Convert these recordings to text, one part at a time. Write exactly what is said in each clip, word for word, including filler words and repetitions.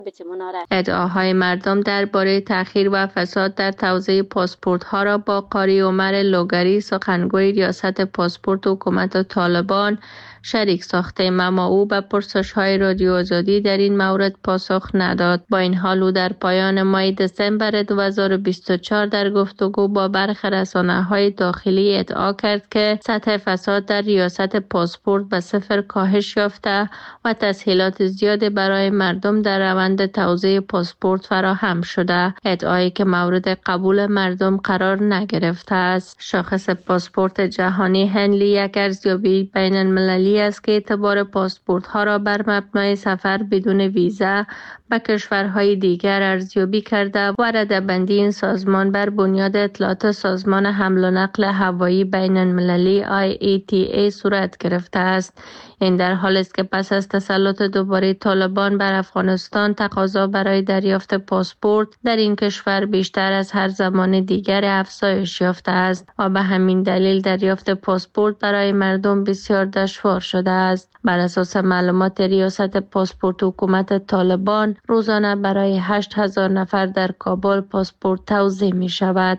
ادعاهای مردم درباره تأخیر و فساد در توزیع پاسپورت ها را با قاری عمر لوگری، سخنگوی ریاست پاسپورت حکومت طالبان شریک ساخته، اما او به پرسش های رادیو آزادی در این مورد پاسخ نداد. با این حال او در پایان ماه دسامبر دو هزار و بیست و چهار در گفتگو با برخی رسانه‌های داخلی ادعا کرد که سطح فساد در ریاست پاسپورت به صفر کاهش یافته و تسهیلات زیادی برای مردم در روند توزیع پاسپورت فراهم شده، ادعایی که مورد قبول مردم قرار نگرفته است. شاخص پاسپورت جهانی هنلی یک ارزیابی بین المللی است که اعتبار پاسپورت ها را بر مبنای سفر بدون ویزا به کشورهای دیگر ارزیابی کرده و رده‌بندی این سازمان بر بنیاد اطلاعات سازمان حمل و نقل هوایی بین المللی آی ای تی ای صورت گرفته است. این در حالی است که پس از تسلط دوباره طالبان بر افغانستان، تقاضا برای دریافت پاسپورت در این کشور بیشتر از هر زمان دیگر افزایش یافته است و به همین دلیل دریافت پاسپورت برای مردم بسیار دشوار شده است. بر اساس معلومات ریاست پاسپورت حکومت طالبان، روزانه برای هشت هزار نفر در کابل پاسپورت توزیع می شود.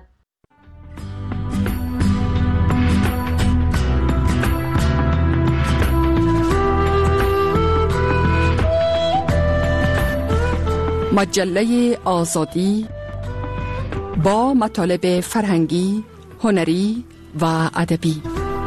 مجله آزادی با مطالب فرهنگی، هنری و ادبی.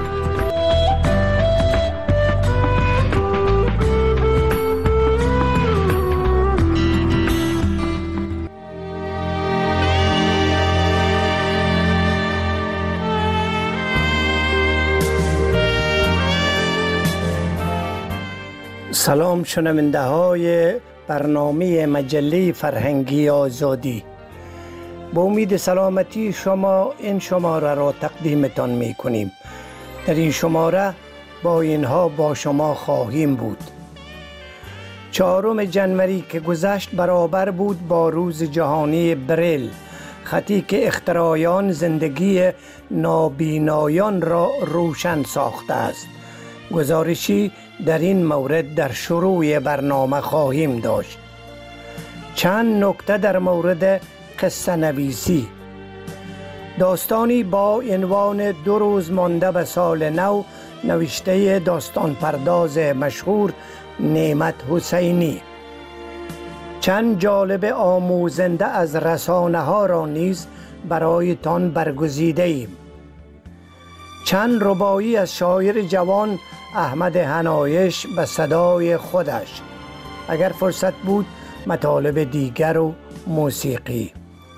سلام شنونده های برنامه مجله فرهنگی آزادی. با امید سلامتی شما این شماره را تقدیمتان می کنیم. در این شماره با اینها با شما خواهیم بود. چهارم ژانویه که گذشت برابر بود با روز جهانی بریل، خطی که اختراعیان زندگی نابینایان را روشن ساخته است. گزارشی در این مورد در شروع برنامه خواهیم داشت. چند نکته در مورد قصه نویسی. داستانی با عنوان دو روز مانده به سال نو، نوشته داستان پرداز مشهور نعمت حسینی. چند جالب آموزنده از رسانه ها را نیز برایتان برگزیده ایم. چند رباعی از شاعر جوان احمد حنایش به صدای خودش. اگر فرصت بود مطالب دیگر و موسیقی.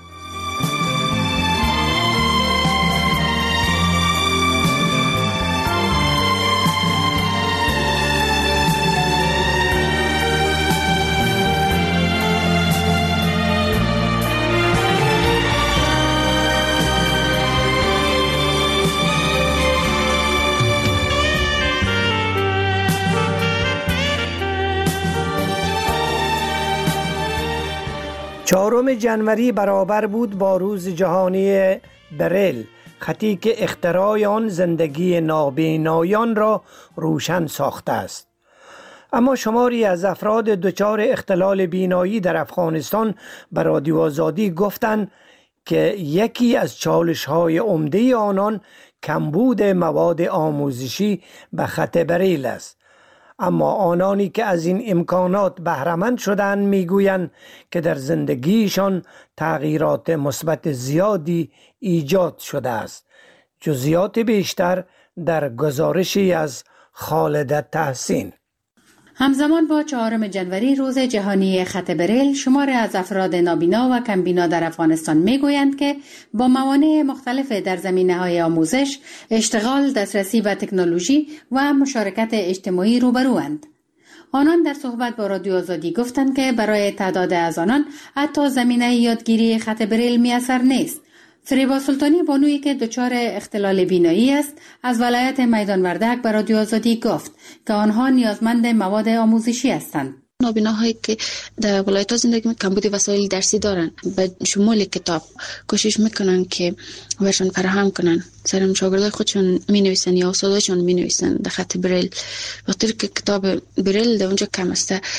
چهارم ژانویه برابر بود با روز جهانی بریل، خطی که اختراع آن زندگی نابینایان را روشن ساخته است. اما شماری از افراد دچار اختلال بینایی در افغانستان به رادیو آزادی گفتند که یکی از چالش‌های عمده آنان کمبود مواد آموزشی به خط بریل است. اما آنانی که از این امکانات بهره‌مند شدند میگویند که در زندگیشان تغییرات مثبت زیادی ایجاد شده است. جزئیات بیشتر در گزارشی از خالد تحسین. همزمان با چهارم ژانویه روز جهانی خط بریل، شماری از افراد نابینا و کمبینا در افغانستان میگویند که با موانع مختلف در زمینه‌های آموزش، اشتغال، دسترسی به تکنولوژی و مشارکت اجتماعی روبروند. آنان در صحبت با رادیو آزادی گفتند که برای تعداد از آنان حتی زمینه یادگیری خط بریل میسر نیست. فریبا سلطانی، بانویی که دچار اختلال بینایی است، از ولایت میدان وردک به رادیو آزادی گفت که آنها نیازمند مواد آموزشی هستند. نابیناهایی که در ولایت ها زندگی میکنن کمبود وسایل درسی دارن، به شمول کتاب کوشش میکنن که برشان فراهم کنن. سرم شاگردای خودشون می نویسن یا استاداشون می نویسن در خط بریل، وقتی که کتاب بریل در اونجا کم است.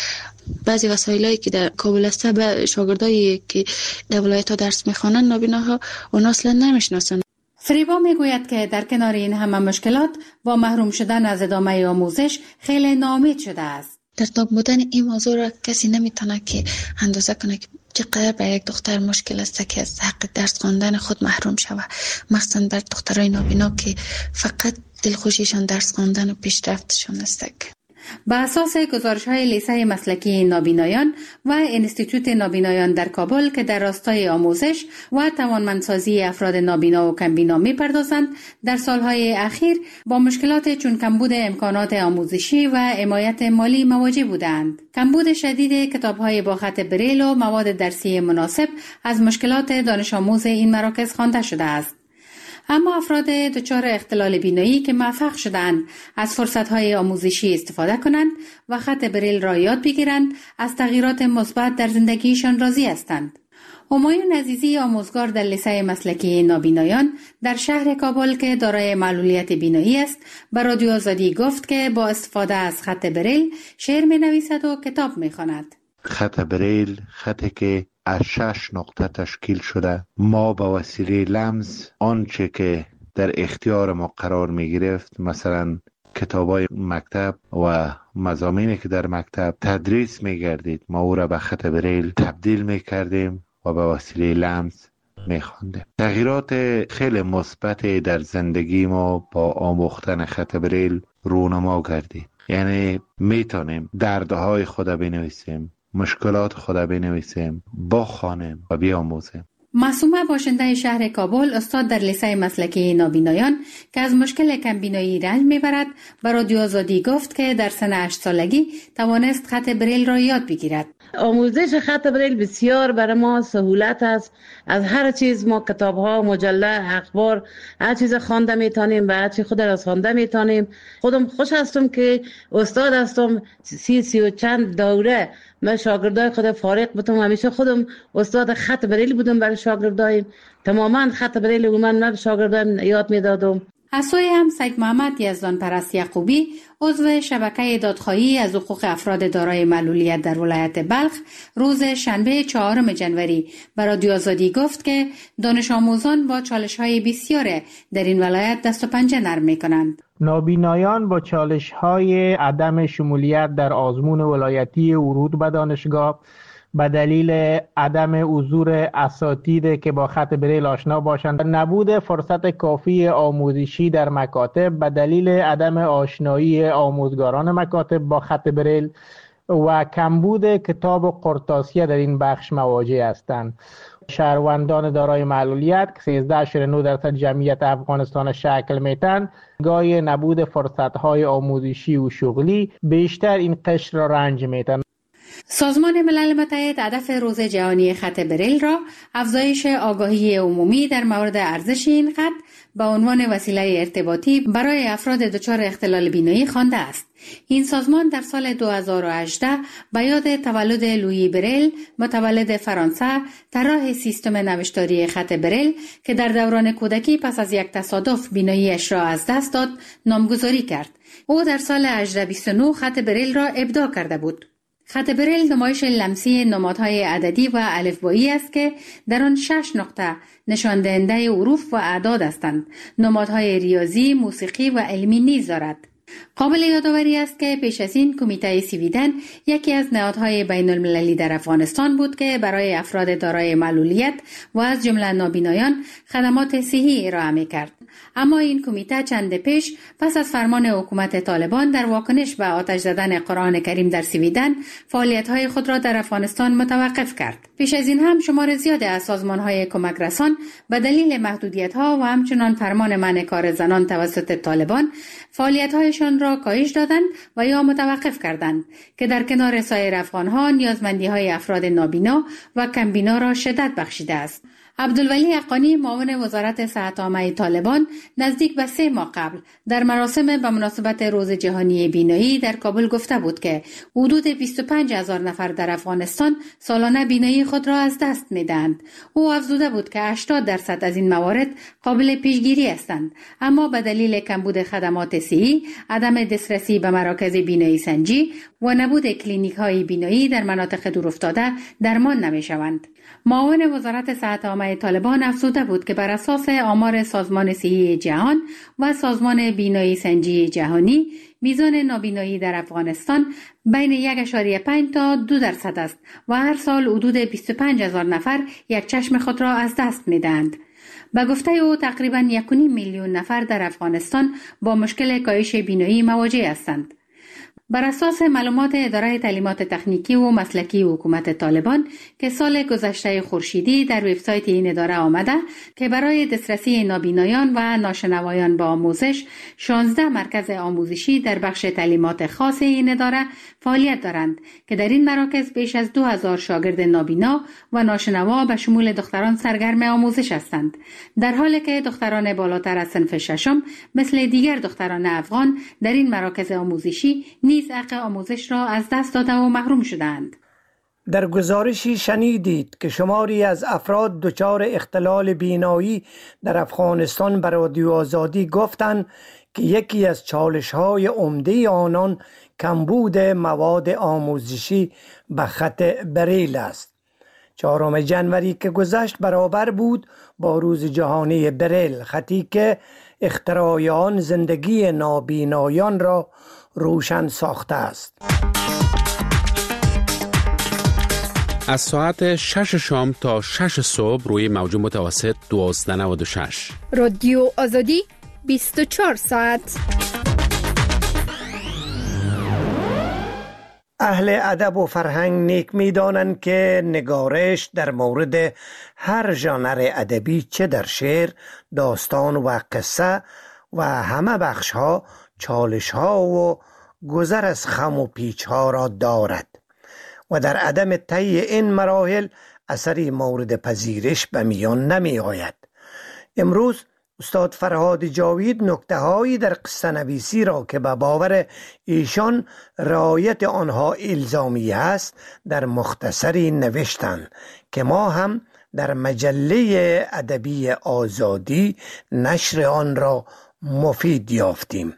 بعضی وسایلی که در کابل است به شاگردایی که در ولایت‌ها درس می‌خوانند نابیناها اون اصلا نمی‌شناسند. فریبا میگوید که در کنار این همه مشکلات با محروم شدن از ادامه آموزش خیلی ناامید شده است. در تاب بودن این موضوع را کسی نمیتونه که اندازه کنه که چقدر برای یک دختر مشکل است که از حق درس خواندن خود محروم شود، مخصوصا بر دخترای نابینا که فقط دلخوشیشان درس خواندن و پیشرفتشان است. با اساس گزارش‌های لیسه مسلکی نابینایان و انستیتوت نابینایان در کابل که در راستای آموزش و توانمندسازی افراد نابینا و کمبینا می‌پردازند، در سالهای اخیر با مشکلات چون کمبود امکانات آموزشی و حمایت مالی مواجه بودند. کمبود شدید کتاب‌های با خط بریل و مواد درسی مناسب از مشکلات دانش آموز این مراکز خوانده شده است. اما افراد دچار اختلال بینایی که موفق شدند از فرصت‌های آموزشی استفاده کنند و خط بریل را یاد بگیرند، از تغییرات مثبت در زندگیشان راضی هستند. همایون عزیزی، آموزگار در لیسه مسلکی نابینایان در شهر کابل که دارای معلولیت بینایی است، به رادیو آزادی گفت که با استفاده از خط بریل شعر می‌نویسد و کتاب می‌خواند. خط بریل خطی که از شش نقطه تشکیل شده، ما با وسیله لمس آنچه که در اختیار ما قرار می گرفت، مثلا کتابای مکتب و مضامینی که در مکتب تدریس می گردید، ما او را به خط بریل تبدیل می کردیم و با وسیله لمس می خواندیم. تغییرات خیلی مثبت در زندگی ما با آموختن خط بریل رونما گردید. یعنی می تونیم دردهای خود بنویسیم، مشکلات خود بنویسیم، بخوانیم و بیاموزیم. معصومه باشنده شهر کابل، استاد در لیسه مسلکی نابینایان که از مشکل کمبینایی رنج میبرد، به رادیو آزادی گفت که در سن هشت سالگی توانست خط بریل را یاد بگیرد. آموزش خط بریل بسیار برای ما سهولت است. از هر چیز ما کتاب‌ها، مجله، اخبار، هر چیز خوانده میتونیم و هر چیز خود را خوانده میتونیم. خودم خوش هستم که استاد هستم، سی سی و چند دوره من شاگردای خود فارغ بودم، همیشه خودم استاد خط بریل بودم برای شاگردایم، تماما خط بریل من من شاگردایم یاد میدادم. از سوی هم سید محمد یزدان پرست یعقوبی، عضو شبکه دادخواهی از حقوق افراد دارای معلولیت در ولایت بلخ، روز شنبه چهارم جنوری به رادیو آزادی گفت که دانش آموزان با چالش‌های بسیار در این ولایت دست و پنجه نرم می‌کنند. نابینایان با چالش‌های عدم شمولیت در آزمون ولایتی ورود به دانشگاه به دلیل عدم حضور اساتید که با خط بریل آشنا باشند، نبود فرصت کافی آموزشی در مکاتب به دلیل عدم آشنایی آموزگاران مکاتب با خط بریل و کمبود کتاب و قرطاسیه در این بخش مواجه هستند. شهروندان دارای معلولیت که سیزده اشاره نه درصد جمعیت افغانستان شکل میتن، گاه نبود فرصت‌های آموزشی و شغلی بیشتر این قشر را رنج میتن. سازمان ملل متحد هدف روز جهانی خط بریل را افزایش آگاهی عمومی در مورد ارزش این خط به عنوان وسیله ارتباطی برای افراد دچار اختلال بینایی خوانده است. این سازمان در سال دو هزار و هجده به یاد تولد لویی بریل، متولد فرانسه، طراح سیستم نوشتاری خط بریل که در دوران کودکی پس از یک تصادف بیناییش را از دست داد، نامگذاری کرد. او در سال هجده بیست و نه خط بریل را ابداع کرده بود. خط بریل نمایش لمسی نمادهای عددی و الفبایی است که در آن شش نقطه نشان دهنده حروف و اعداد هستند. نمادهای ریاضی، موسیقی و علمی نیز دارد. قابل یادآوری است که پیش از این کمیته سویدن یکی از نهادهای بین المللی در افغانستان بود که برای افراد دارای معلولیت و از جمله نابینایان خدمات صحی ارائه می‌کرد. اما این کمیته چند پیش پس از فرمان حکومت طالبان در واکنش به آتش زدن قرآن کریم در سویدن فعالیت‌های خود را در افغانستان متوقف کرد. پیش از این هم شمار زیادی از سازمان‌های کمک رسان به دلیل محدودیت‌ها و همچنان فرمان منع کار زنان توسط طالبان فعالیت‌هایشان را کاهش دادند و یا متوقف کردند که در کنار سایر افغان‌ها نیازمندی‌های افراد نابینا و کمبینا را شدت بخشیده است. عبدالولی حقانی معاون وزارت صحت عامه طالبان نزدیک به سه ماه قبل در مراسم به مناسبت روز جهانی بینایی در کابل گفته بود که حدود بیست و پنج هزار نفر در افغانستان سالانه بینایی خود را از دست می‌دهند. او افزوده بود که هشتاد درصد از این موارد قابل پیشگیری هستند، اما به دلیل کمبود خدمات صحی، عدم دسترسی به مراکز بینایی سنجی و نبود کلینیک‌های بینایی در مناطق دورافتاده درمان نمی‌شوند. معاون وزارت صحت عامه طالبان افزوده بود که بر اساس آمار سازمان صحی جهان و سازمان بینایی سنجی جهانی، میزان نابینایی در افغانستان بین یک ممیز پنج تا دو درصد است و هر سال حدود بیست و پنج هزار نفر یک چشم خود را از دست می‌دهند. به گفته او تقریباً یک و نیم میلیون نفر در افغانستان با مشکل کاهش بینایی مواجه هستند. بر اساس معلومات اداره تعلیمات تکنیکی و مسلکی حکومت طالبان که سال گذشته خورشیدی در وبسایت این اداره آمده که برای دسترسی نابینایان و ناشنوایان به آموزش شانزده مرکز آموزشی در بخش تعلیمات خاص این اداره فعالیت دارند که در این مراکز بیش از دو هزار شاگرد نابینا و ناشنوا به شمول دختران سرگرم آموزش هستند، در حالی که دختران بالاتر از صنف ششم مثل دیگر دختران افغان در این مراکز آموزشی نیز حق آموزش را از دست داده و محروم شدند. در گزارشی شنیدید که شماری از افراد دچار اختلال بینایی در افغانستان به رادیو آزادی گفتند که یکی از چالش‌های عمده آنان کمبود مواد آموزشی به خط بریل است. چهارم ژانویه که گذشت برابر بود با روز جهانی بریل، خطی که اختراع آن زندگی نابینایان را روشن ساخته است. از ساعت شش شام تا شش صبح روی موج متوسط دوازده و نود و شش. رادیو آزادی بیست و چهار ساعت. اهل ادب و فرهنگ نیک می‌دانند که نگارش در مورد هر ژانر ادبی، چه در شعر، داستان و قصه و همه بخش‌ها، چالش‌ها و گذر از خم و پیچ‌ها را دارد و در عدم طی این مراحل اثری مورد پذیرش به میان نمی آید. امروز استاد فرهاد جاوید نکته‌هایی در قصه نویسی را که به باور ایشان رعایت آنها الزامی است در مختصری نوشتند که ما هم در مجله ادبی آزادی نشر آن را مفید یافتیم.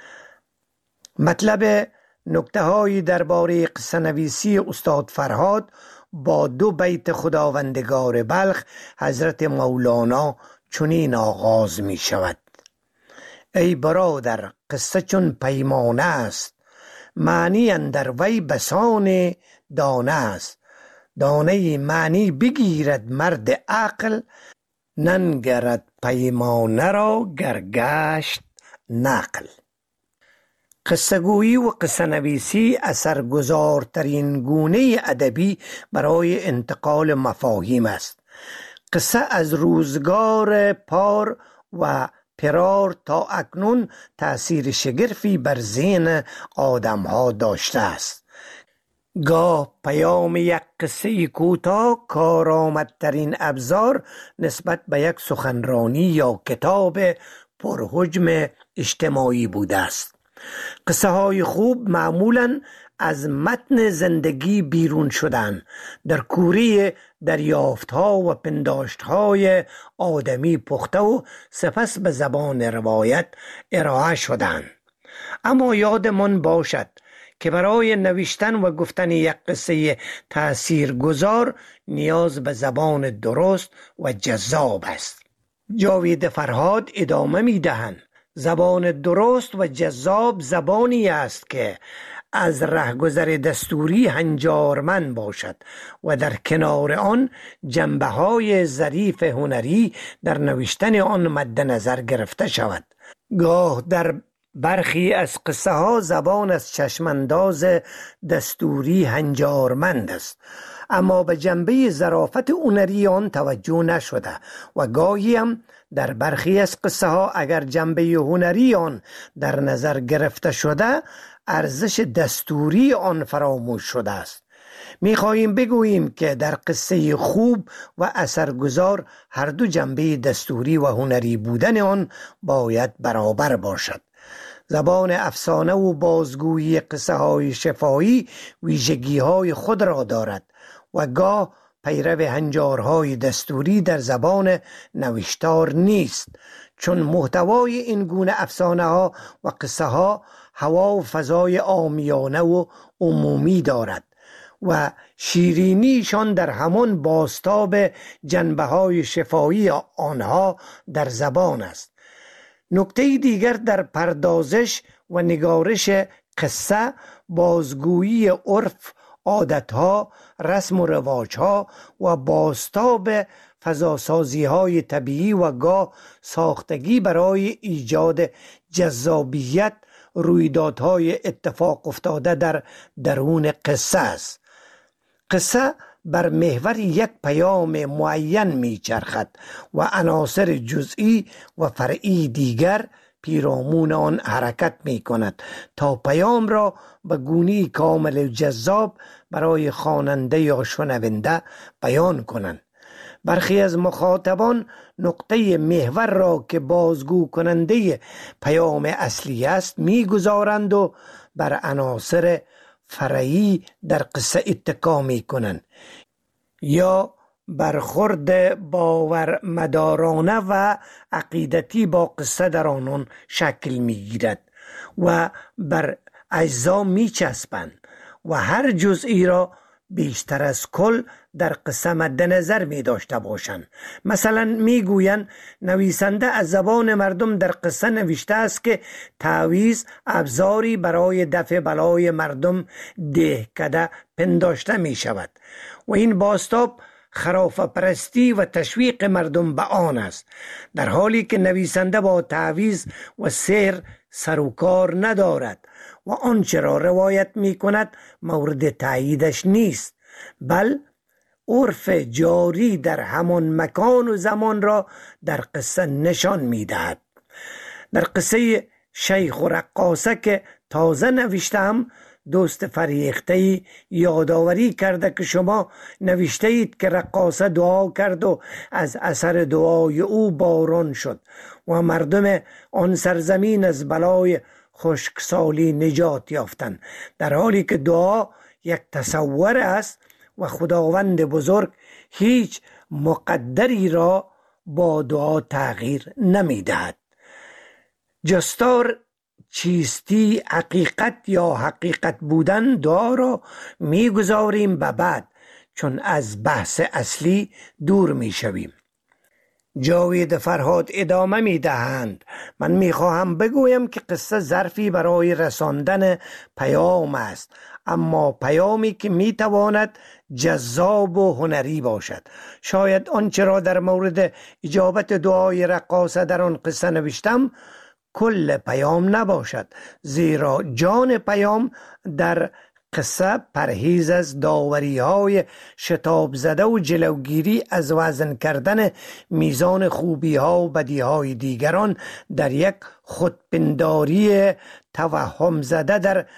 مطلب نکته‌هایی درباره قصه نویسی استاد فرهاد با دو بیت خداوندگار بلخ حضرت مولانا چنین آغاز می شود: ای برادر قصه چون پیمانه است، معنی اندر وی بسان دانه است. دانه معنی بگیرد مرد عقل، ننگرد پیمانه را گرگشت نقل. قصه گویی و قصه نویسی اثرگذارترین گونه ادبی برای انتقال مفاهیم است. قصه از روزگار پار و پرار تا اکنون تأثیر شگرفی بر ذهن آدم‌ها داشته است. گاه پیام یک قصه کوتاه کارآمدترین ابزار نسبت به یک سخنرانی یا کتاب پرحجم اجتماعی بوده است. قصه های خوب معمولاً از متن زندگی بیرون شدن، در کوری دریافت ها و پنداشت های آدمی پخته و سپس به زبان روایت ارائه شدن. اما یادمان باشد که برای نوشتن و گفتن یک قصه تاثیرگذار نیاز به زبان درست و جذاب است. جاوید فرهاد ادامه می دهند: زبان درست و جذاب زبانی است که از رهگذر دستوری هنجارمند باشد و در کنار آن جنبه های ظریف هنری در نوشتن آن مد نظر گرفته شود. گاه در برخی از قصه ها زبان از چشمانداز دستوری هنجارمند است، اما به جنبه ظرافت هنری آن توجه نشده و گاهی هم در برخی از قصه ها اگر جنبه هنری آن در نظر گرفته شده، ارزش دستوری آن فراموش شده است. می خواهیم بگوییم که در قصه خوب و اثرگذار هر دو جنبه دستوری و هنری بودن آن باید برابر باشد. زبان افسانه و بازگویی قصه های شفاهی ویژگی های خود را دارد و گاه پیرو هنجارهای دستوری در زبان نوشتار نیست، چون محتوای این گونه افسانه ها و قصه ها هوا و فضای عامیانه و عمومی دارد و شیرینیشان در همان بازتاب جنبه های شفاهی آنها در زبان است. نکته دیگر در پردازش و نگارش قصه بازگویی عرف، عادتها، رسم و رواجها و بازتاب فضاسازی های طبیعی و گاه ساختگی برای ایجاد جذابیت رویدادهای اتفاق افتاده در درون قصه است. قصه بر محور یک پیام معین می چرخد و عناصر جزئی و فرعی دیگر پیرامون آن حرکت می کند تا پیام را به گونه‌ای کامل و جذاب برای خواننده یا شنونده بیان کنند. برخی از مخاطبان نقطه محور را که بازگو کننده پیام اصلی است می گذارند و بر عناصر فرعی در قصه اتکا می کنند یا برخورد باورمدارانه و عقیدتی با قصه در آنان شکل می گیرد و بر اجزا می چسبند و هر جزئی را بیشتر از کل در قصه مد نظر می داشته باشند. مثلا می گویند نویسنده از زبان مردم در قصه نوشته است که تعویض ابزاری برای دفع بلای مردم دهکده پنداشته می شود و این بازتاب خرافه پرستی و تشویق مردم به آن است، در حالی که نویسنده با تعویض و سحر سر و کار ندارد و آنچه را روایت می کند مورد تاییدش نیست، بل عرف جاری در همان مکان و زمان را در قصه نشان می دهد. در قصه شیخ و رقاصه که تازه نوشتم، دوست فریخته‌ای یادآوری کرده که شما نوشته اید که رقاصه دعا کرد و از اثر دعای او باران شد و مردم آن سرزمین از بلای خشکسالی نجات یافتند، در حالی که دعا یک تصور است و خداوند بزرگ هیچ مقدری را با دعا تغییر نمی دهد. جستار چیستی، حقیقت یا حقیقت بودن دعا را می گذاریم به بعد، چون از بحث اصلی دور می شویم. جاوید فرهاد ادامه می دهند: من می خواهم بگویم که قصه ظرفی برای رساندن پیام است، اما پیامی که می تواند جذاب و هنری باشد. شاید آنچه را در مورد اجابت دعای رقاصه در آن قصه نوشتم کل پیام نباشد، زیرا جان پیام در قصه پرهیز از داوری های شتاب زده و جلوگیری از وزن کردن میزان خوبی ها و بدی های دیگران در یک خودپنداری توهم زده در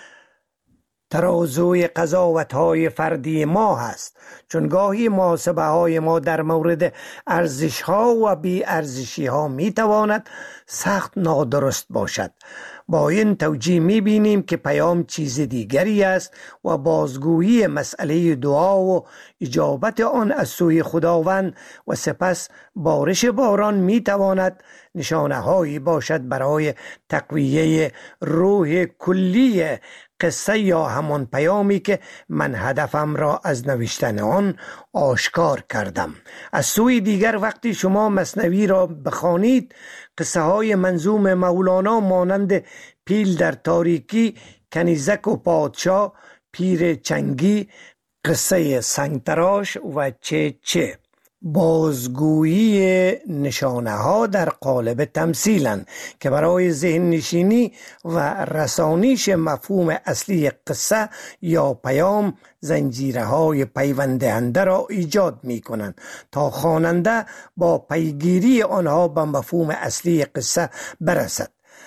ترازوی قضاوت های فردی ما هست، چون گاهی محاسبه های ما در مورد ارزش ها و بی ارزشی ها می تواند سخت نادرست باشد. با این توجیه می بینیم که پیام چیز دیگری است و بازگویی مسئله دعا و اجابت آن از سوی خداوند و سپس بارش باران می تواند نشانه هایی باشد برای تقویه روح کلی قصه یا همان پیامی که من هدفم را از نوشتن آن آشکار کردم. از سوی دیگر وقتی شما مثنوی را بخوانید، قصه های منظوم مولانا مانند پیل در تاریکی، کنیزک و پادشاه، پیر چنگی، قصه سنگتراش و چه چه بازگویی نشانه ها در قالب تمثیلند که برای ذهن نشینی و رسانیش مفهوم اصلی قصه یا پیام زنجیره های پیوندهنده را ایجاد می کنند تا خواننده با پیگیری آنها به مفهوم اصلی قصه برسد.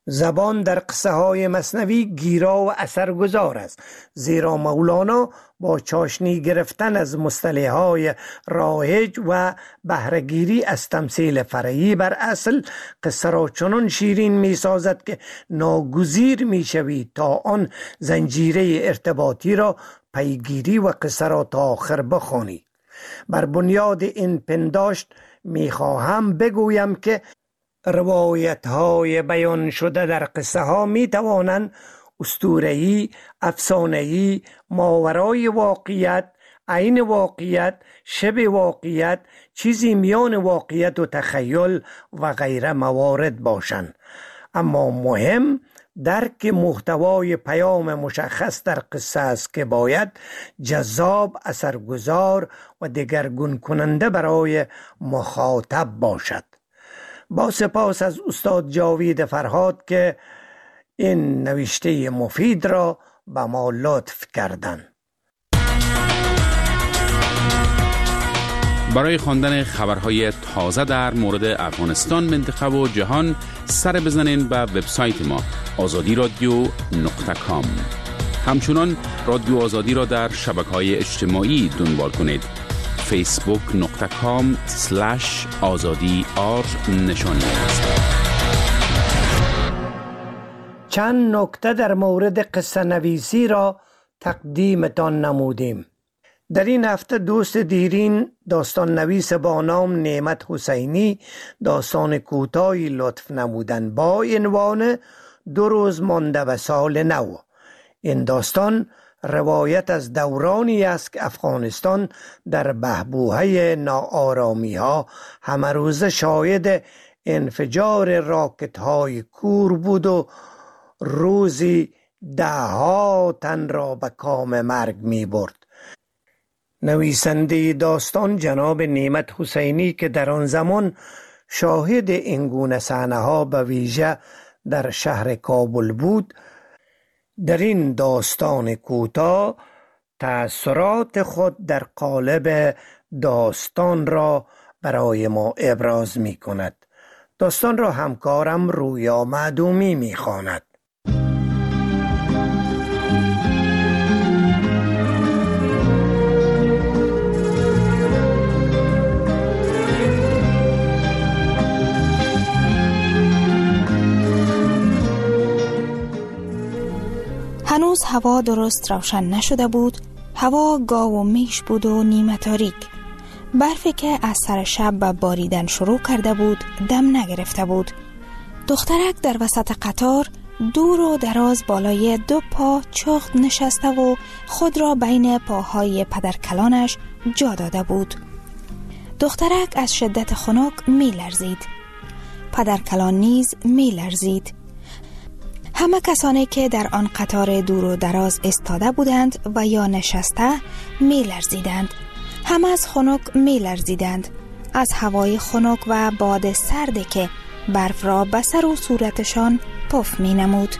زبان در قصه های مثنوی گیرا و اثرگذار است، زیرا مولانا با چاشنی گرفتن از مصطلح های رایج و بهره‌گیری از تمثیل فرعی بر اصل، قصه را چنان شیرین می سازد که ناگزیر می شوی تا آن زنجیره ارتباطی را پیگیری و قصه را تا آخر بخوانی. بر بنیاد این پنداشت می خواهم بگویم که روایت های بیان شده در قصه ها می توانند اسطوره‌ای، افسانه‌ای، ماورای واقعیت، عین واقعیت، شبه واقعیت، چیزی میان واقعیت و تخیل و غیره موارد باشند. اما مهم درک محتوای پیام مشخص در قصه است که باید جذاب، اثرگذار و دگرگون کننده برای مخاطب باشد. با سپاس از استاد جاوید فرهاد که این نوشته مفید را به ما لطف کردند. برای خواندن خبرهای تازه در مورد افغانستان، منطقه و جهان سر بزنین به وبسایت ما آزادی رادیو نقطه کام. همچنان رادیو آزادی را در شبکه‌های اجتماعی دنبال کنید. فیسبوک نقطه کام سلش آزادی آر نشانی است. چند نکته در مورد قصه نویسی را تقدیمتان نمودیم. در این هفته دوست دیرین داستان نویس با نام نعمت حسینی داستان کوتاهی لطف نمودند با عنوان دو روز مانده و سال نو. این داستان روایت از دورانی است که افغانستان در بحبوحه ناآرامی ها همه روز شاهد انفجار راکت های کور بود و روزی ده ها تن را به کام مرگ می برد. نویسنده داستان جناب نعمت حسینی که در آن زمان شاهد این گونه صحنه ها به ویژه در شهر کابل بود، در این داستان کوتاه تأثیرات خود در قالب داستان را برای ما ابراز می کند. داستان را همکارم رویا معدومی می خواند. هنوز هوا درست روشن نشده بود. هوا گاو و میش بود و نیمه تاریک. برفی که از سر شب به باریدن شروع کرده بود دم نگرفته بود. دخترک در وسط قطار دور و دراز بالای دو پا چخت نشسته و خود را بین پاهای پدرکلانش جا داده بود. دخترک از شدت خنک می لرزید. پدرکلان نیز می لرزید. همه کسانی که در آن قطار دور و دراز ایستاده بودند و یا نشسته می لرزیدند. همه از خنک می لرزیدند. از هوای خنک و باد سردی که برف را به سر و صورتشان پف می نمود.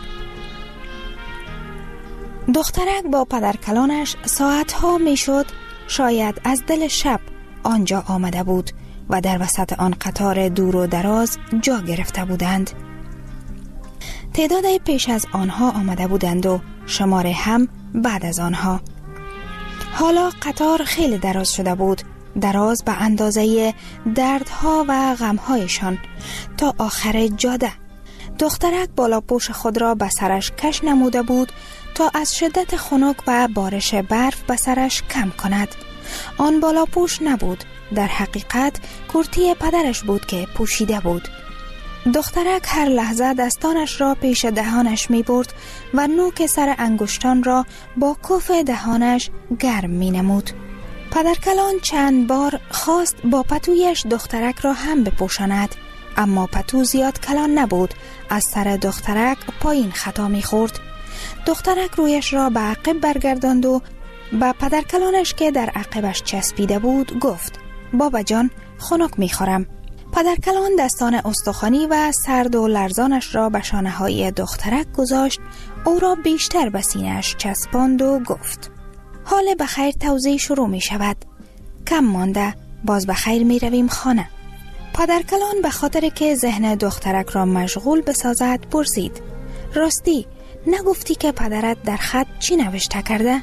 دخترک با پدرکلانش ساعتها می شد شاید از دل شب آنجا آمده بود و در وسط آن قطار دور و دراز جا گرفته بودند. تعدادی پیش از آنها آمده بودند و شماره هم بعد از آنها. حالا قطار خیلی دراز شده بود، دراز به اندازه دردها و غمهایشان تا آخر جاده. دخترک بالا پوش خود را به سرش کش نموده بود تا از شدت خنک و بارش برف به سرش کم کند. آن بالا پوش نبود، در حقیقت کرتی پدرش بود که پوشیده بود. دخترک هر لحظه دستانش را پیش دهانش می برد و نوک سر انگشتان را با کف دهانش گرم می نمود. پدرکلان چند بار خواست با پتویش دخترک را هم بپوشاند، اما پتو زیاد کلان نبود. از سر دخترک پایین خطا می خورد. دخترک رویش را به عقب برگرداند و با پدرکلانش که در عقبش چسبیده بود گفت: بابا جان، خنک می خورم. پدرکلان دستان استخوانی و سرد و لرزانش را به شانه‌های دخترک گذاشت، او را بیشتر به سینه‌اش چسباند و گفت: حال بخیر توزیع شروع می شود. کم مانده، باز بخیر می رویم خانه. پدرکلان به خاطر که ذهن دخترک را مشغول بسازد پرسید: راستی نگفتی که پدرت در خط چی نوشته کرده؟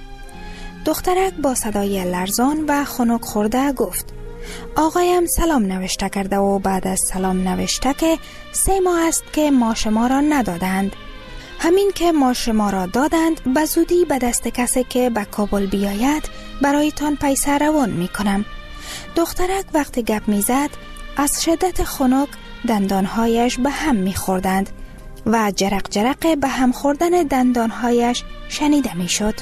دخترک با صدای لرزان و خنک خورده گفت: آقایم سلام نوشته کرده و بعد از سلام نوشته که سه ماه است که ما شما را ندادند. همین که ما شما را دادند به زودی به دست کسی که به کابل بیاید برایتان پیسه روان می کنم. دخترک وقتی گپ می زد از شدت خنک دندانهایش به هم می خوردند و جرق جرق به هم خوردن دندانهایش شنیده می شد.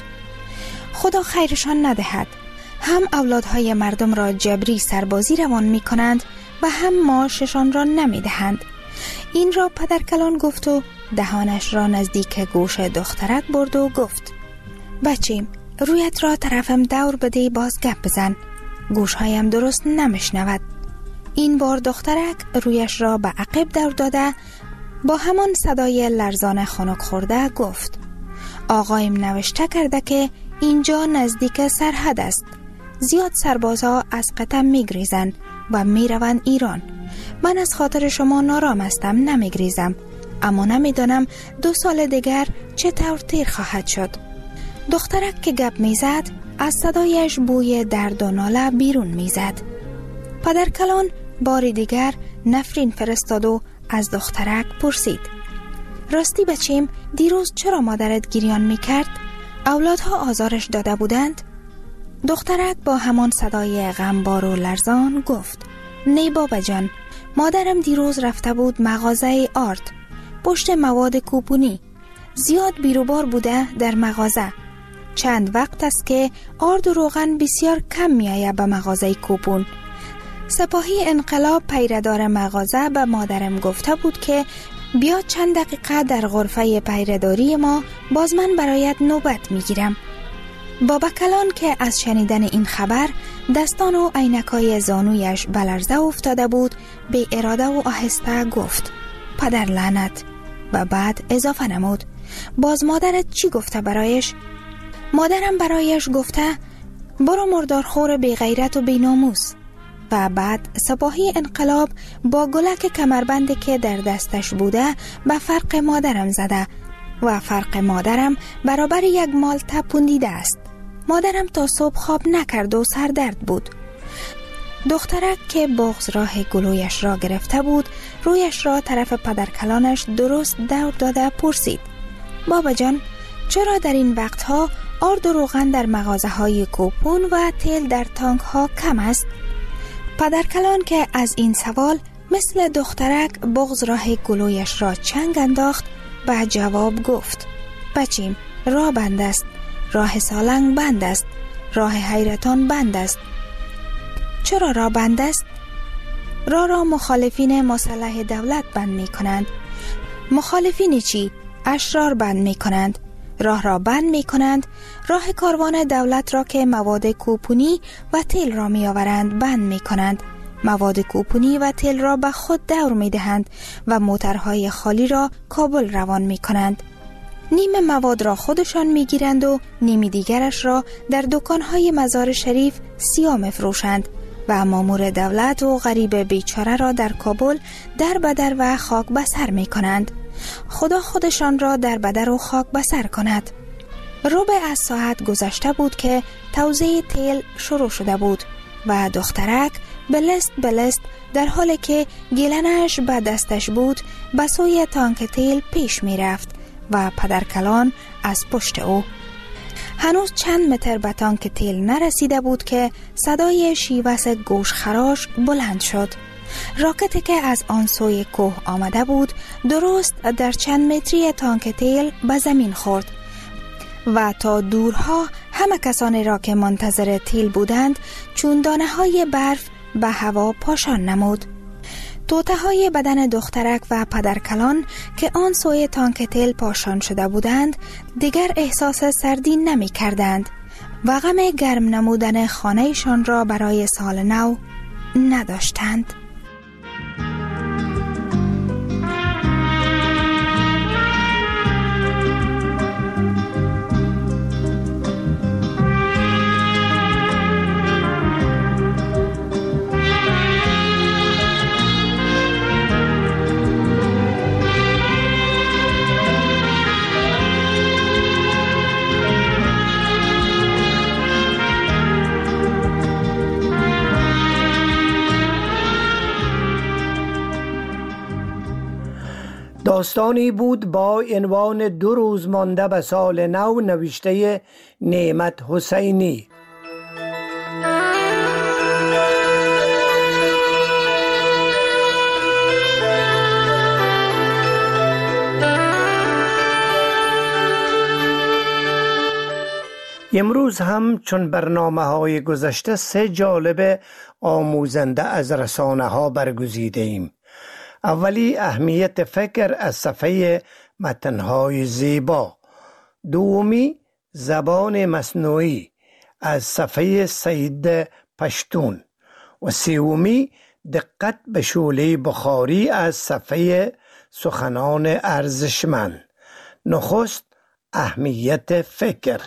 خدا خیرشان ندهد، هم اولادهای مردم را جبری سربازی روان می کنند و هم معاششان را نمی دهند. این را پدرکلان گفت و دهانش را نزدیک گوش دخترک برد و گفت: بچیم رویت را طرفم دور بده، باز گپ بزن، گوشهایم درست نمیشنود. این بار دخترک رویش را به عقب دور داده با همان صدای لرزان خنک خورده گفت: آقایم نوشته کرده که اینجا نزدیک سرحد است. زیاد سربازها از قطم میگریزند و میروند ایران. من از خاطر شما نارام هستم، نمیگریزم، اما نمیدانم دو سال دیگر چطور تیر خواهد شد. دخترک که گپ میزد از صدایش بوی درد و ناله بیرون میزد. پدرکلان بار دیگر نفرین فرستاد و از دخترک پرسید: راستی بچیم دیروز چرا مادرت گریان میکرد؟ اولادها آزارش داده بودند؟ دخترک با همان صدای غمبار و لرزان گفت: نه بابا جان، مادرم دیروز رفته بود مغازه آرد پشت مواد کوپونی. زیاد بیروبار بوده در مغازه. چند وقت است که آرد و روغن بسیار کم میآید به مغازه کوپون. سپاهی انقلاب پیردار مغازه به مادرم گفته بود که بیا چند دقیقه در غرفه پیرداری ما، باز من برایت نوبت میگیرم. بابا کلان که از شنیدن این خبر دستان و عینکای زانویش به لرزه افتاده بود، به اراده و آهسته گفت: پدر لعنت. و بعد اضافه نمود: باز مادرت چی گفته برایش؟ مادرم برایش گفته برو مردارخور بی غیرت و بی ناموس. و بعد سپاهی انقلاب با گلک کمربندی که در دستش بوده به فرق مادرم زده و فرق مادرم برابر یک مالته پوندیده است. مادرم تا صبح خواب نکرد و سردرد بود. دخترک که بغض راه گلویش را گرفته بود رویش را طرف پدرکلانش درست دور داده پرسید: بابا جان چرا در این وقتها آرد و روغن در مغازه های کوپون و تیل در تانک ها کم است؟ پدرکلان که از این سوال مثل دخترک بغض راه گلویش را چنگ انداخت و جواب گفت: بچیم راه بند است، راه سالنگ بند است، راه حیرتان بند است. چرا راه بند است؟ راه را مخالفین مسلح دولت بند می کنند. مخالفین چی؟ اشرار بند می کنند. راه را بند می کنند. راه کاروان دولت را که مواد کوپونی و تیل را می آورند بند می کنند. مواد کوپونی و تیل را به خود دور می دهند و موترهای خالی را کابل روان می کنند. نیم مواد را خودشان می گیرند و نیم دیگرش را در دکانهای مزار شریف سیاه می فروشند و مامور دولت و غریب بیچاره را در کابل در بدر و خاک بسر می کنند. خدا خودشان را در بدر و خاک بسر کند. ربع از ساعت گذشته بود که توزیع تیل شروع شده بود و دخترک بلست بلست در حالی که گیلنش به دستش بود به سوی تانک تیل پیش می رفت و پدرکلان از پشت او. هنوز چند متر به تانک تیل نرسیده بود که صدای شیوس گوش خراش بلند شد. راکتی که از آن سوی کوه آمده بود درست در چند متری تانک تیل به زمین خورد و تا دورها همه کسانی را که منتظر تیل بودند چون دانه های برف به هوا پاشان نمود. توته های بدن دخترک و پدرکلان که آن سوی تانک تیل پاشان شده بودند دیگر احساس سردی نمی کردند و غم گرم نمودن خانهشان را برای سال نو نداشتند. داستانی بود با عنوان دو روز مانده به سال نو، نوشته نعمت حسینی. امروز هم چون برنامه های گذشته سه جالب آموزنده از رسانه ها برگزیده ایم. اولی اهمیت فکر از صفحه متنهای زیبا، دومی زبان مصنوعی از صفحه سید پشتون و سومی دقت به شعله بخاری از صفحه سخنان ارزشمند. نخست اهمیت فکر.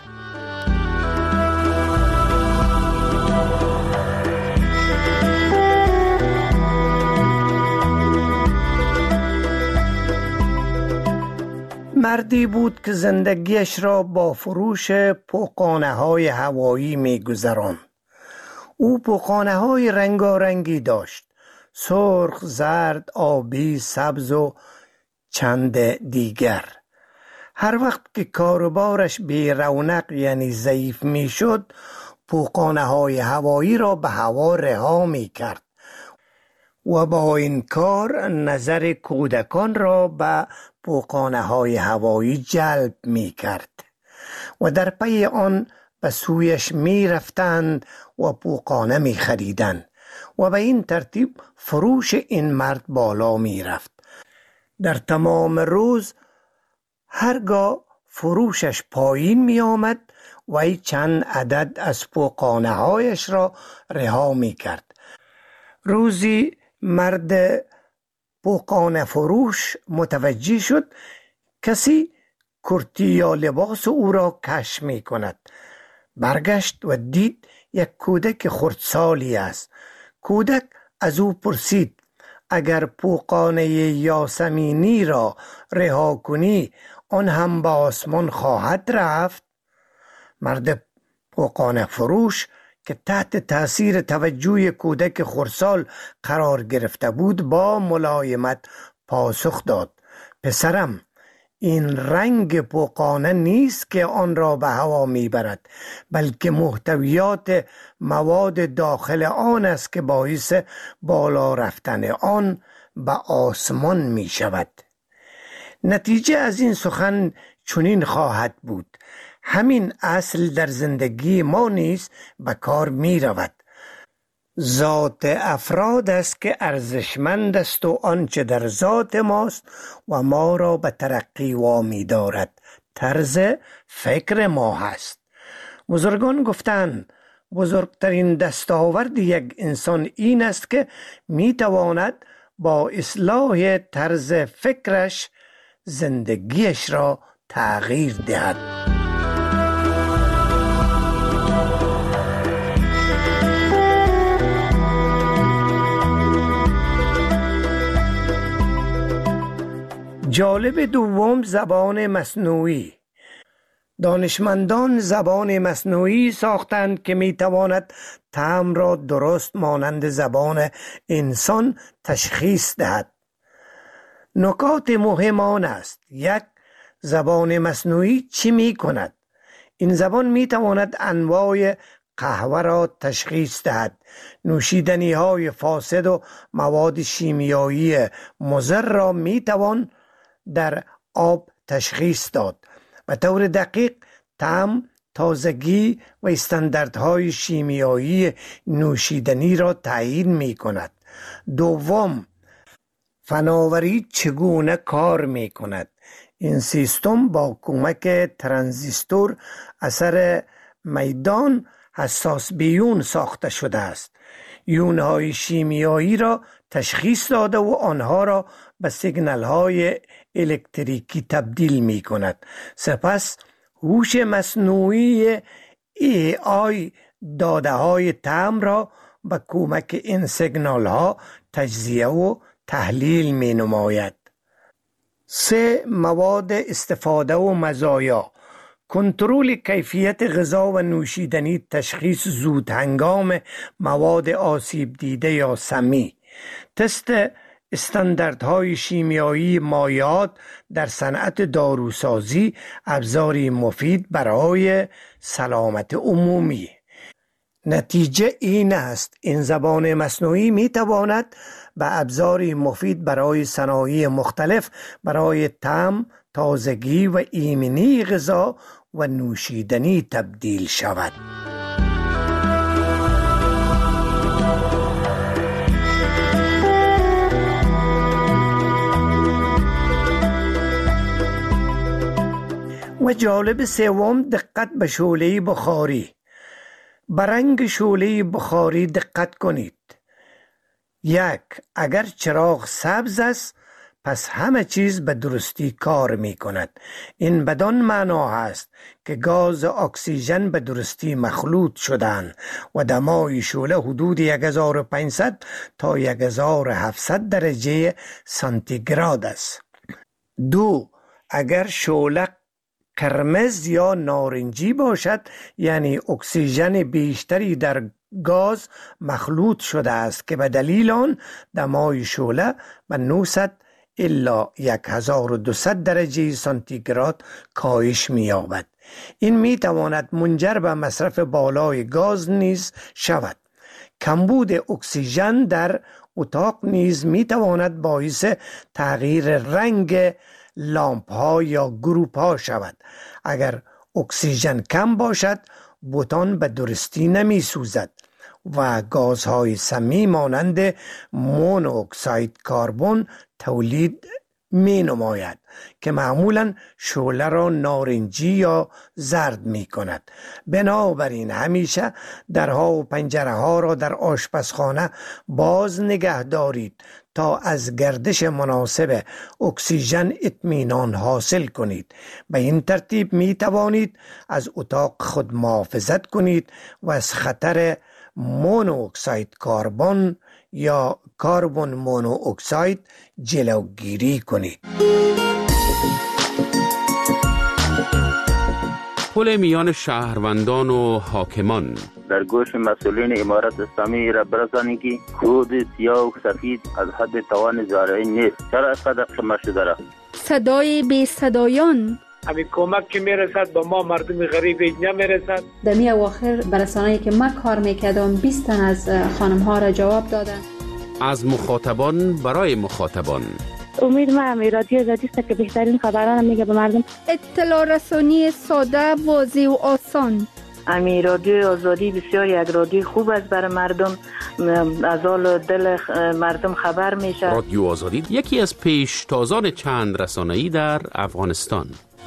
مردی بود که زندگیش را با فروش پوقانه های هوایی می گذراند. او پوقانه های رنگارنگی داشت، سرخ، زرد، آبی، سبز و چند دیگر. هر وقت که کاروبارش بی رونق یعنی ضعیف می شد، پوقانه های هوایی را به هوا رها می کرد و با این کار نظر کودکان را به پوقانه های هوایی جلب می کرد و در پی آن به سویش می رفتند و پوقانه می خریدند و به این ترتیب فروش این مرد بالا می رفت. در تمام روز هرگاه فروشش پایین می آمد و چند عدد از پوقانه هایش را رها می کرد. روزی مرد پوقانه فروش متوجه شد کسی کرتی یا لباس او را کش می کند. برگشت و دید یک کودک خردسالی است. کودک از او پرسید اگر پوقانه یاسمینی را رها کنی آن هم به آسمان خواهد رفت؟ مرد پوقانه فروش که تحت تاثیر توجه کودک خردسال قرار گرفته بود با ملایمت پاسخ داد پسرم، این رنگ پوقانه نیست که آن را به هوا میبرد، بلکه محتویات مواد داخل آن است که باعث بالا رفتن آن به آسمان می شود. نتیجه از این سخن چنین خواهد بود. همین اصل در زندگی ما نیز به کار می رود. ذات افراد است که ارزشمند است و آنچه در ذات ماست و ما را به ترقی وامی دارد طرز فکر ما هست. بزرگان گفتند بزرگترین دستاورد یک انسان این است که می تواند با اصلاح طرز فکرش زندگیش را تغییر دهد. جالب دوم زبان مصنوعی. دانشمندان زبان مصنوعی ساختند که می تواند طعم را درست مانند زبان انسان تشخیص دهد. نکات مهم آن است: یک، زبان مصنوعی چی می کند؟ این زبان می تواند انواع قهوه را تشخیص دهد، نوشیدنی های فاسد و مواد شیمیایی مضر را می توان در آب تشخیص داد. به طور دقیق طعم، تازگی و استانداردهای شیمیایی نوشیدنی را تعیین می کند. دوم، فناوری چگونه کار می کند؟ این سیستم با کمک ترانزیستور اثر میدان حساس بیون ساخته شده است. یونهای شیمیایی را تشخیص داده و آنها را به سیگنال های الکتریکی تبدیل می کند. سپس هوش مصنوعی ای آی داده های طعم را به کمک این سیگنال ها تجزیه و تحلیل می نماید. سه، مواد استفاده و مزایا. کنترل کیفیت غذا و نوشیدنی، تشخیص زود هنگام مواد آسیب دیده یا سمی، تست استانداردهای شیمیایی مایعات در صنعت داروسازی ابزاری مفید برای سلامت عمومی. نتیجه این است این زبان مصنوعی می تواند به ابزاری مفید برای صنایع مختلف برای طعم، تازگی و ایمنی غذا و نوشیدنی تبدیل شود. و جالب سوم دقت به شعله بخاری. به رنگ شعله بخاری دقت کنید. یک، اگر چراغ سبز است پس همه چیز به درستی کار می کند. این بدان معنا است که گاز اکسیژن به درستی مخلوط شدند و دمای شعله حدود هزار و پانصد تا هزار و هفتصد درجه سانتیگراد است. دو، اگر شعله قرمز یا نارنجی باشد یعنی اکسیژن بیشتری در گاز مخلوط شده است که به دلیل آن دمای شعله به نهصد الی هزار و دویست درجه سانتیگراد کاهش می‌یابد. این می‌تواند منجر به مصرف بالای گاز نیز شود. کمبود اکسیژن در اتاق نیز می‌تواند باعث تغییر رنگ لامپ ها یا گروپ ها شود. اگر اکسیژن کم باشد بوتان به درستی نمی سوزد و گازهای سمی مانند مونوکساید کربن تولید می نماید که معمولا شعله را نارنجی یا زرد می کند. بنابراین همیشه درها و پنجره ها را در آشپزخانه باز نگه دارید تا از گردش مناسب اکسیژن اطمینان حاصل کنید. به این ترتیب می توانید از اتاق خود محافظت کنید و از خطر مونوکساید کربن یا کربن مونوکساید جلوگیری کنید. پل میان شهروندان و حاکمان. در گوش مسئولین امارت اسلامی را برسانید که کود سیاه و سفید از حد توان زارعین نیست. چرا اینقدر شما شده را؟ صدای بی صدایان. همین کمک که میرسد با ما مردم غریب نمیرسد. دمی اواخر برسانه‌ای که من کار میکردم بیست تن از خانم ها را جواب دادن. از مخاطبان برای مخاطبان. امید ما همی رادیو آزادی است که بهترین خبران میگه به مردم. اطلاع رسانی ساده، واضح و آسان. امی رادیو آزادی بسیار یک رادیو خوب است برای مردم، از حال دل مردم خبر میشه. رادیو آزادی یکی از پیشتازان چند رسانه‌ای در افغانستان.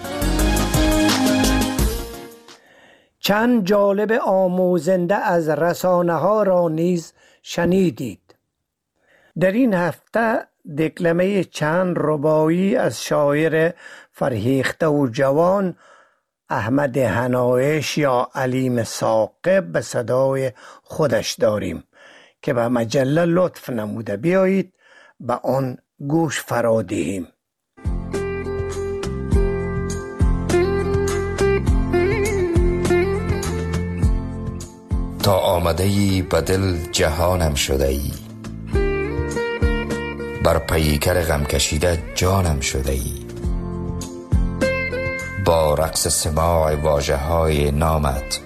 چند جالب آموزنده از رسانه ها را نیز شنیدید. در این هفته دکلمه چند رباعی از شاعر فرهیخته و جوان احمد حنایش یا علیم ثاقب به صدای خودش داریم که به مجله لطف نموده بیایید به آن گوش فرا دهیم. تا آمده ای به دل جهانم شده ای، بر پیکر غم کشیده جانم شده ای، با رقص سماع واژه های نامت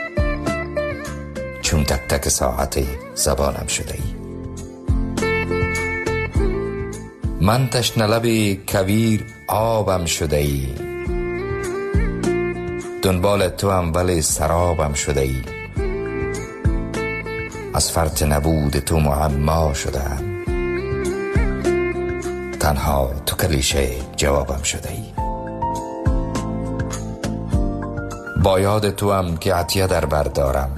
چون تک تک ساعت زبانم شده ای. من تشنه لب کویر آبم شده ای، دنبال تو هم ولی سرابم شده ای، از فرط نبود تو معما شدم، تنها تو کلیشه جوابم شده ای. با یاد تو هم که عطیه در بر دارم،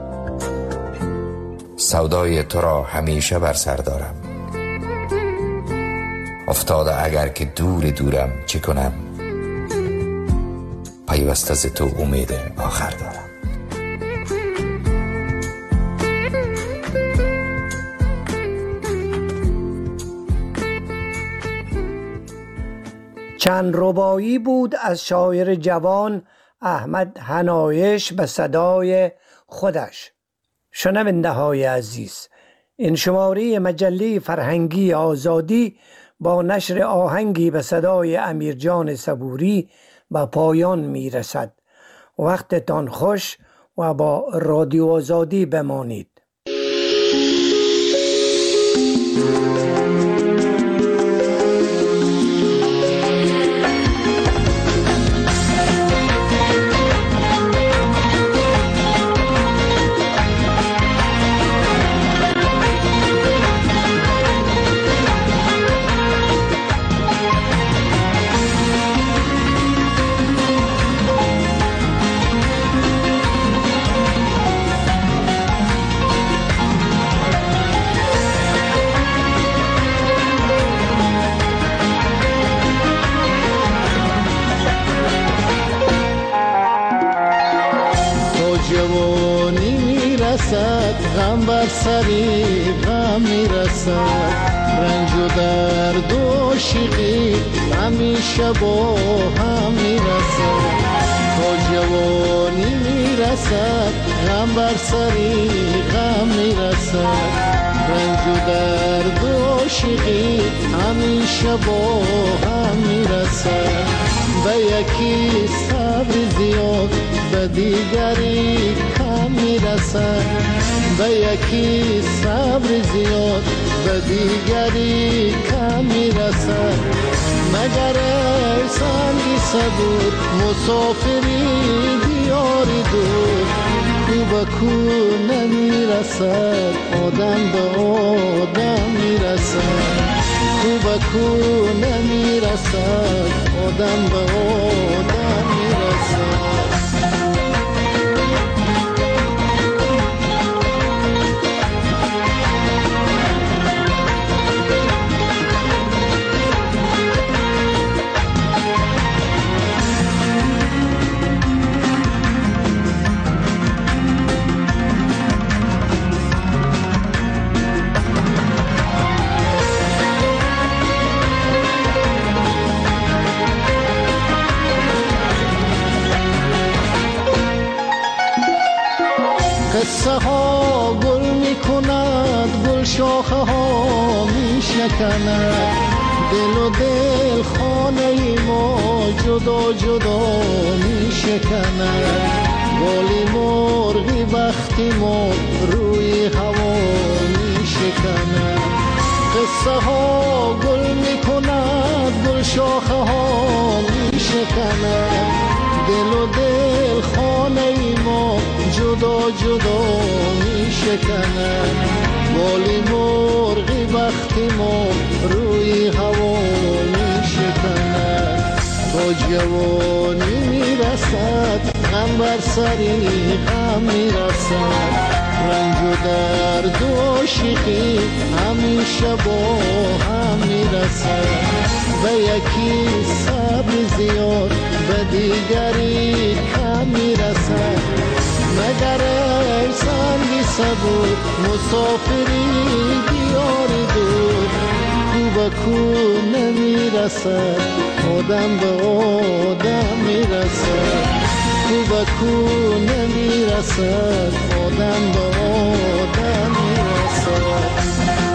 سودای تو را همیشه بر سر دارم، افتاده اگر که دور دورم چه کنم، پیوسته ز تو امید آخر دارم. چند رباعی بود از شاعر جوان احمد حنایش به صدای خودش. شنونده های عزیز، این شماره مجله فرهنگی آزادی با نشر آهنگی به صدای امیرجان صبوری به پایان می رسد. وقتتان خوش و با رادیو آزادی بمانید. غم بر سری غم میرسد، رنج و درد و شیقی همیشه با هم میرسد. تا جوانی میرسد غم بر سری غم میرسد، رنج و درد و شیقی همیشه با هم میرسد. به یکی صبر زیاد به دیگری کم میرسد، به یکی صبر زیاد به دیگری کم میرسد. مگر ای سنگی صبور مسافری دیاری دور، کو به کو نمیرسد آدم به آدم میرسد، کو به کو نمیرسد آدم به آدم میرسد. قصه ها گل می کند، گل شاخه ها می شکند، دل و دل خانه ما جدا جدا می شکند. بالی مرغی وقتی ما روی هوا می شکند. قصه ها گل می کند، گل شاخه ها می شکند، دل و دل خانه ما جدا جدا می شکند. بالی مرغی وقتی ما روی هوا می شکند. تا جوانی می رسد غم بر سری غم می رسد، رنج و درد و شیقی همیشه با هم می رسد. به یکی صبر زیاد به دیگری کم می رسد. مگر ای سنگی صبور مسافری دیاری دور، کو به کو نمی رسد آدم به آدم می رسد، کو به کو نمی رسد آدم به آدم می رسد.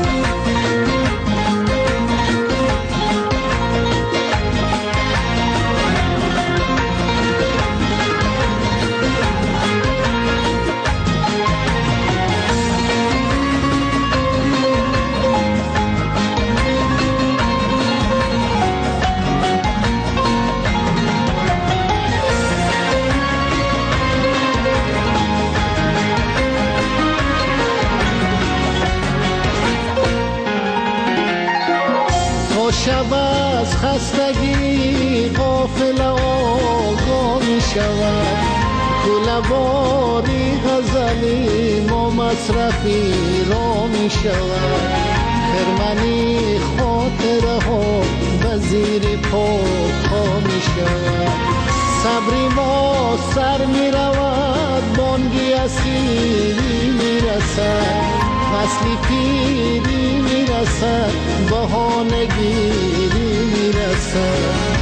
شب از خستگی قافله آگاه می شود، کله‌واری غزلی ما مصرفی را می شود. خرمنی خاطره ها به زیر پا ها می شود. صبری ما سر می رود، بانگی اسیری می رسد، فصلی پیری می رسد، بهانه گیری می رسد.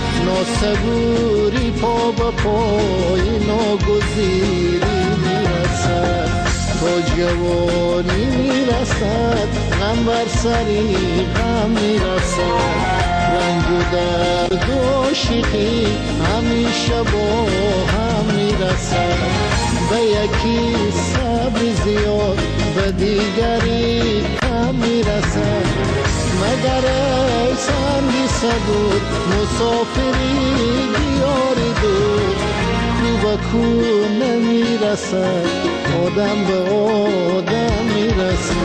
ناسبوری پا به پای ناگزیری می رسد. تا جوانی میرسد غم بر سری غم میرسد رنج و درد و عاشقی همیشه با هم میرسد به یکی صبر زیاد به دیگری کم میرسد مگر ای سنگی صبور مسافری دیاری دور کو به کو نمیرسد آدم به آدم میرسد